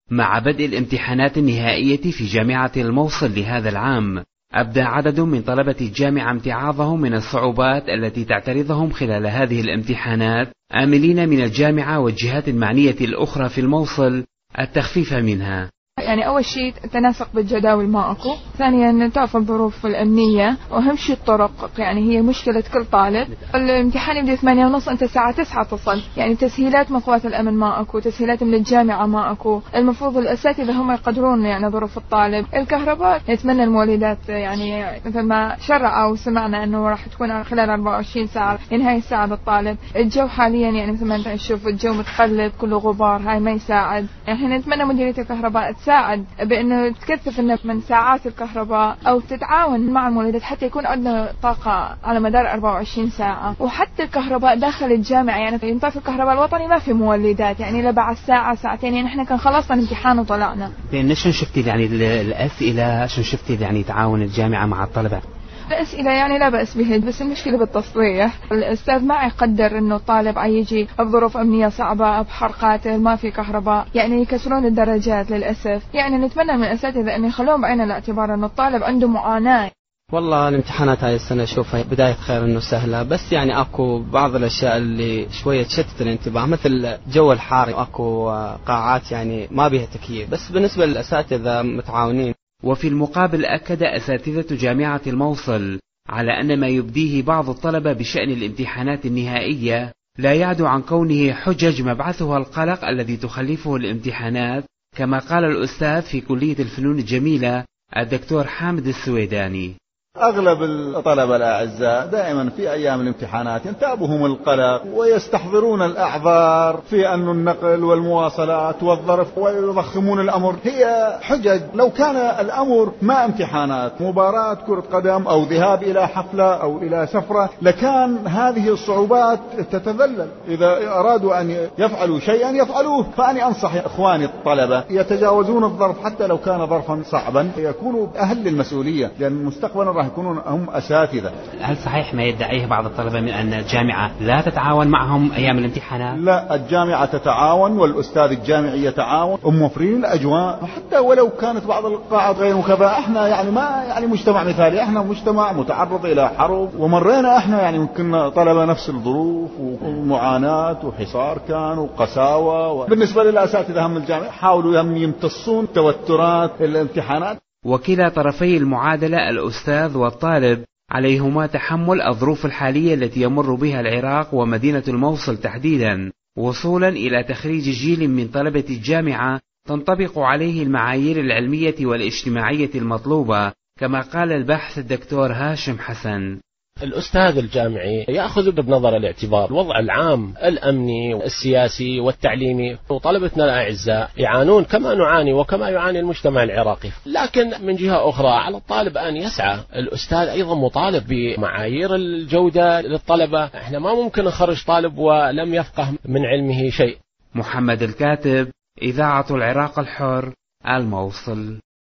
مع بدء الامتحانات النهائية في جامعة الموصل لهذا العام، أبدى عدد من طلبة الجامعة امتعاضهم من الصعوبات التي تعترضهم خلال هذه الامتحانات، آملين من الجامعة والجهات المعنية الأخرى في الموصل التخفيف منها. يعني أول شيء التناسق بالجداول ما أكو، ثانيا تعرف الظروف الأمنية، وأهم شيء الطرق، يعني هي مشكلة كل طالب. الامتحان يبدأ 8:30، أنت الساعة 9 تصل، يعني تسهيلات من قوات الأمن ما أكو، تسهيلات من الجامعة ما أكو. المفروض الأساتذة هم يقدرون يعني ظروف الطالب. الكهرباء نتمنى المولدات يعني مثل ما شرعوا وسمعنا أنه راح تكون خلال 24 ساعة، يعني هاي يساعد الطالب. الجو حاليا يعني مثل ما أنت تشوف الجو متقلب كله غبار، هاي ما يساعد. يعني نتمنى مديرية الكهرباء تساعد بأنه تكثف من ساعات الكهرباء أو تتعاون مع المولدات حتى يكون عندنا طاقة على مدار 24 ساعة. وحتى الكهرباء داخل الجامعة، يعني ينطفي الكهرباء الوطني ما في مولدات، يعني لبعد ساعة ساعتين، يعني احنا كان خلصنا الامتحان وطلعنا. شو شفتي يعني الأسئلة، شو شفتي يعني تعاون الجامعة مع الطلبة؟ الأسئلة يعني لا بأس بها، بس المشكلة بالتصريح. الأستاذ ما يقدر إنه الطالب يجي بظروف أمنية صعبة، بحرقات، ما في كهرباء، يعني يكسرون الدرجات للأسف. يعني نتمنى من الأساتذة أن يخلون بعين الاعتبار إنه الطالب عنده معاناة. والله الامتحانات هاي السنة أشوفها بداية خير إنه سهلة، بس يعني أكو بعض الأشياء اللي شوية تشتت الانتباه، مثل جو الحار، أكو قاعات يعني ما بيها تكييف، بس بالنسبة للأساتذة متعاونين. وفي المقابل أكد أساتذة جامعة الموصل على أن ما يبديه بعض الطلبة بشأن الامتحانات النهائية لا يعدو عن كونه حجج مبعثها القلق الذي تخلفه الامتحانات، كما قال الأستاذ في كلية الفنون الجميلة الدكتور حامد السويداني. أغلب الطلبة الأعزاء دائما في أيام الامتحانات ينتابهم القلق ويستحضرون الأعذار في أن النقل والمواصلات والظرف ويضخمون الأمر. هي حجج. لو كان الأمر ما امتحانات، مباراة كرة قدم أو ذهاب إلى حفلة أو إلى سفرة، لكان هذه الصعوبات تتذلل. إذا أرادوا أن يفعلوا شيئا يفعلوه. فأنا أنصح إخواني الطلبة يتجاوزون الظرف حتى لو كان ظرفا صعبا، يكونوا أهل للمسؤولية، لأن مستقبلا راح يكونون هم أساتذة. هل صحيح ما يدعيه بعض الطلبة من أن الجامعة لا تتعاون معهم أيام الامتحانات؟ لا، الجامعة تتعاون والأستاذ الجامعي يتعاون، موفرين الأجواء، حتى ولو كانت بعض القاعات غير مكفأة. احنا يعني ما يعني مجتمع مثالي، احنا مجتمع متعرض إلى حرب، ومرينا احنا يعني ممكن طلبة نفس الظروف ومعاناة وحصار كان وقساوة. بالنسبة للأساتذة هم الجامعة حاولوا يمتصون توترات الامتحانات. وكلا طرفي المعادلة الأستاذ والطالب عليهما تحمل الظروف الحالية التي يمر بها العراق ومدينة الموصل تحديدا، وصولا إلى تخريج جيل من طلبة الجامعة تنطبق عليه المعايير العلمية والاجتماعية المطلوبة، كما قال الباحث الدكتور هاشم حسن. الأستاذ الجامعي يأخذ بنظر الاعتبار الوضع العام الأمني والسياسي والتعليمي، وطلبتنا الأعزاء يعانون كما نعاني وكما يعاني المجتمع العراقي. لكن من جهة أخرى على الطالب أن يسعى. الأستاذ أيضا مطالب بمعايير الجودة للطلبة. احنا ما ممكن نخرج طالب ولم يفقه من علمه شيء. محمد الكاتب، إذاعة العراق الحر، الموصل.